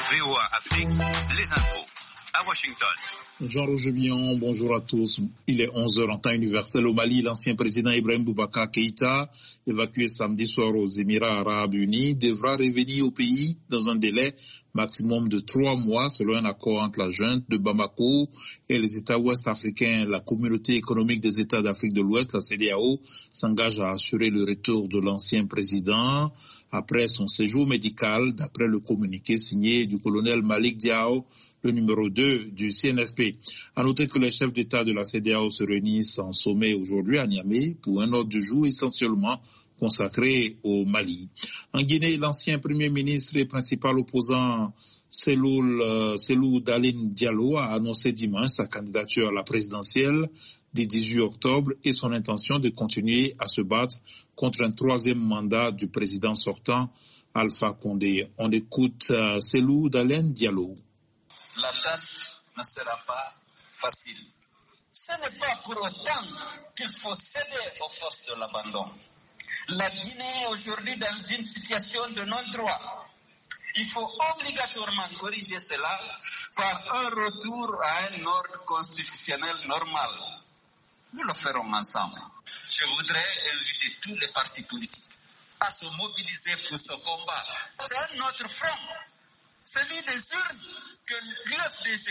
VOA Afrique, les infos à Washington. Jean-Roger Billon, bonjour à tous. Il est 11h en temps universel au Mali. L'ancien président Ibrahim Boubacar Keïta, évacué samedi soir aux Émirats arabes unis, devra revenir au pays dans un délai maximum de 3 mois selon un accord entre la junte de Bamako et les États ouest africains. La communauté économique des États d'Afrique de l'Ouest, la CEDEAO, s'engage à assurer le retour de l'ancien président après son séjour médical, d'après le communiqué signé du colonel Malik Diao, le numéro 2 du CNSP. À noter que les chefs d'État de la CEDEAO se réunissent en sommet aujourd'hui à Niamey pour un ordre du jour essentiellement consacré au Mali. En Guinée, l'ancien premier ministre et principal opposant Cellou Dalein Diallo a annoncé dimanche sa candidature à la présidentielle du 18 octobre et son intention de continuer à se battre contre un troisième mandat du président sortant Alpha Condé. On écoute Cellou Dalein Diallo. La tâche ne sera pas facile. Ce n'est pas pour autant qu'il faut céder aux forces de l'abandon. La Guinée est aujourd'hui dans une situation de non-droit. Il faut obligatoirement corriger cela par un retour à un ordre constitutionnel normal. Nous le ferons ensemble. Je voudrais inviter tous les partis politiques à se mobiliser pour ce combat. C'est un autre front, celui des urnes, que l'UFDG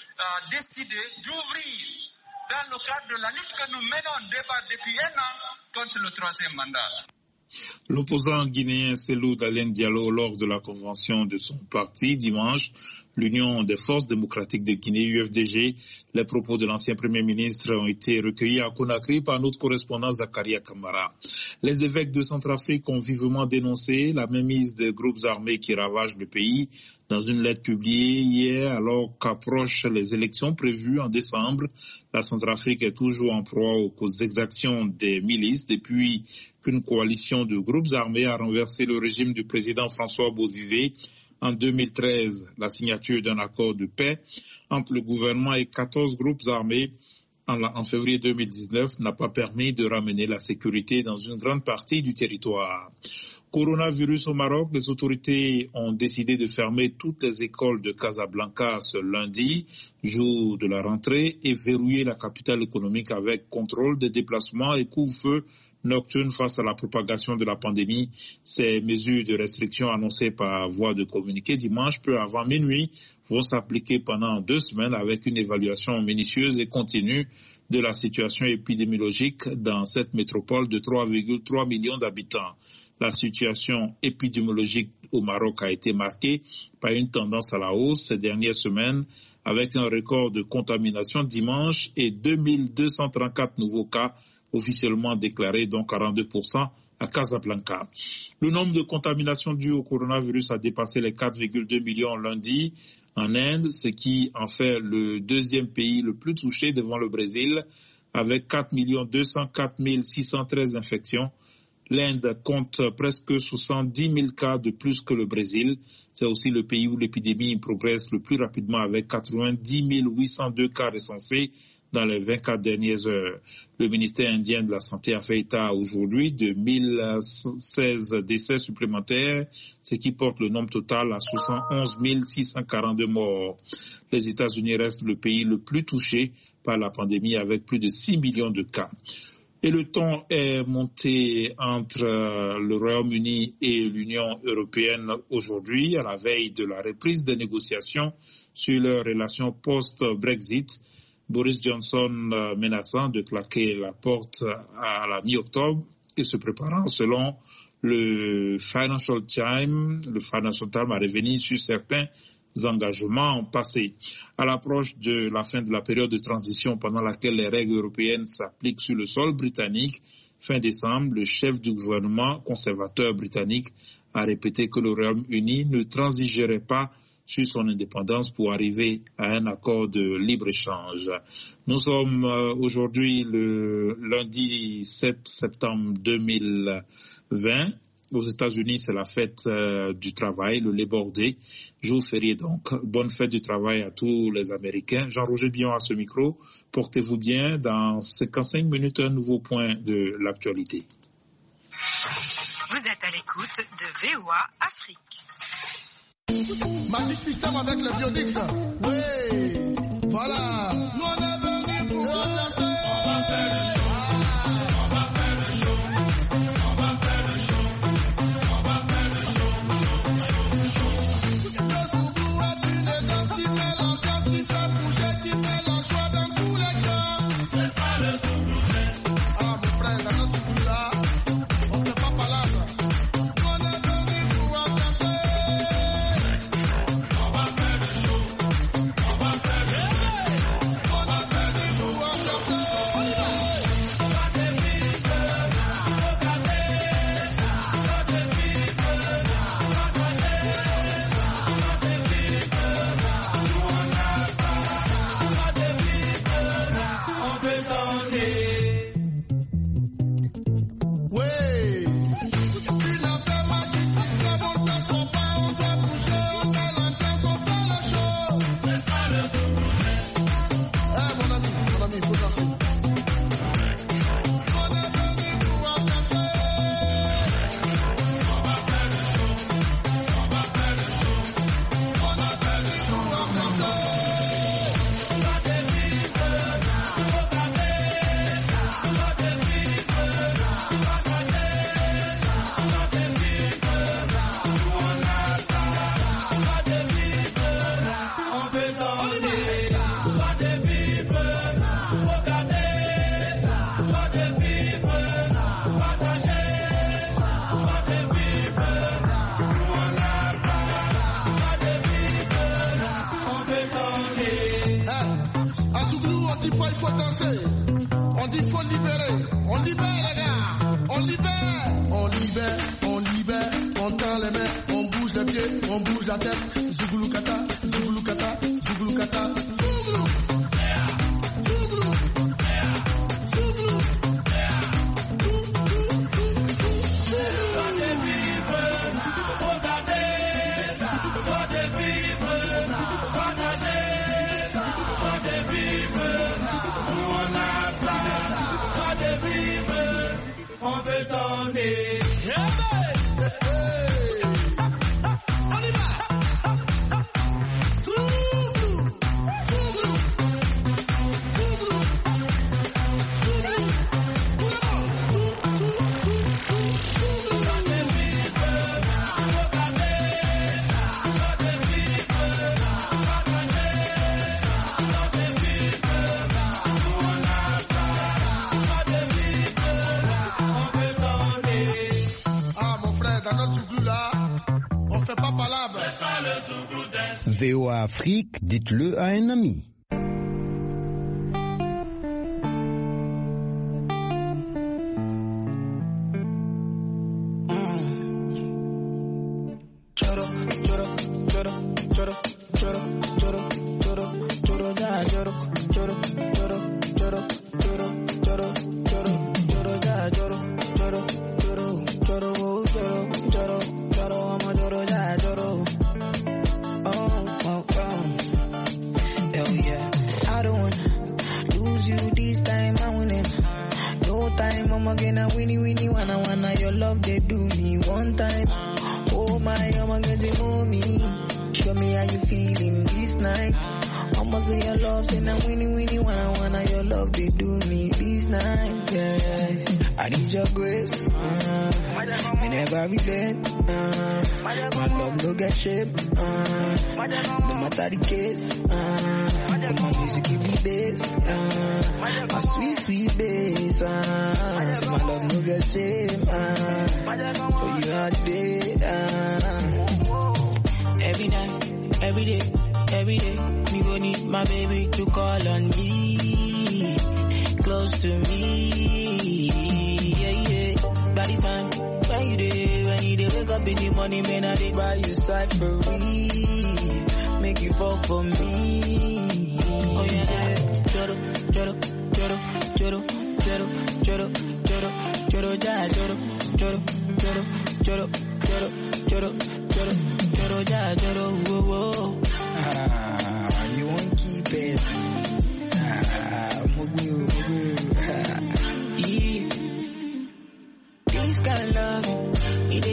a décidé d'ouvrir dans le cadre de la lutte que nous menons depuis 1 an contre le troisième mandat. L'opposant guinéen Cellou Dalein Diallo, lors de la convention de son parti dimanche, l'Union des forces démocratiques de Guinée, UFDG, les propos de l'ancien Premier ministre ont été recueillis à Conakry par notre correspondant Zakaria Kamara. Les évêques de Centrafrique ont vivement dénoncé la mainmise des groupes armés qui ravagent le pays. Dans une lettre publiée hier, alors qu'approchent les élections prévues en décembre, la Centrafrique est toujours en proie aux exactions des milices depuis qu'une coalition de groupes armés a renversé le régime du président François Bozizé en 2013. La signature d'un accord de paix entre le gouvernement et 14 groupes armés en février 2019 n'a pas permis de ramener la sécurité dans une grande partie du territoire. Coronavirus au Maroc, les autorités ont décidé de fermer toutes les écoles de Casablanca ce lundi, jour de la rentrée, et verrouiller la capitale économique avec contrôle des déplacements et couvre-feu nocturne face à la propagation de la pandémie. Ces mesures de restriction annoncées par voie de communiqué dimanche, peu avant minuit, vont s'appliquer pendant 2 semaines avec une évaluation minutieuse et continue de la situation épidémiologique dans cette métropole de 3,3 millions d'habitants. La situation épidémiologique au Maroc a été marquée par une tendance à la hausse ces dernières semaines, avec un record de contamination dimanche et 2234 nouveaux cas officiellement déclarés, dont 42% à Casablanca. Le nombre de contaminations dues au coronavirus a dépassé les 4,2 millions lundi en Inde, ce qui en fait le deuxième pays le plus touché devant le Brésil, avec 4 204 613 infections. L'Inde compte presque 70 000 cas de plus que le Brésil. C'est aussi le pays où l'épidémie progresse le plus rapidement avec 90 802 cas recensés dans les 24 dernières heures. Le ministère indien de la Santé a fait état aujourd'hui de 1016 décès supplémentaires, ce qui porte le nombre total à 71 642 morts. Les États-Unis restent le pays le plus touché par la pandémie avec plus de 6 millions de cas. Et le ton est monté entre le Royaume-Uni et l'Union européenne aujourd'hui, à la veille de la reprise des négociations sur leurs relations post-Brexit. Boris Johnson menaçant de claquer la porte à la mi-octobre et se préparant, selon le Financial Times à revenir sur certains engagements passés. À l'approche de la fin de la période de transition pendant laquelle les règles européennes s'appliquent sur le sol britannique, fin décembre, le chef du gouvernement conservateur britannique a répété que le Royaume-Uni ne transigerait pas sur son indépendance pour arriver à un accord de libre-échange. Nous sommes aujourd'hui le lundi 7 septembre 2020. Aux États-Unis, c'est la fête du travail, le Labor Day, jour férié donc. Bonne fête du travail à tous les Américains. Jean-Roger Billon à ce micro. Portez-vous bien. Dans 55 minutes, un nouveau point de l'actualité. Vous êtes à l'écoute de VOA Afrique. Magic System avec le Biodix. Oui, voilà. Nous on est venus pour danser. On va faire le show. On va faire le show. On va faire le show. On va faire le show. Le Zouglou est une danse qui met l'ambiance, qui fait bouger, qui met la joie dans tous les cœurs. C'est ça le Zouglou. Ah mon frère, dans notre Zouglou là, on ne fait pas palabre. On est venus pour danser. On va faire le show. On va faire le show. On est venus pour danser. On y va. VOA Afrique, dites-le à un ami.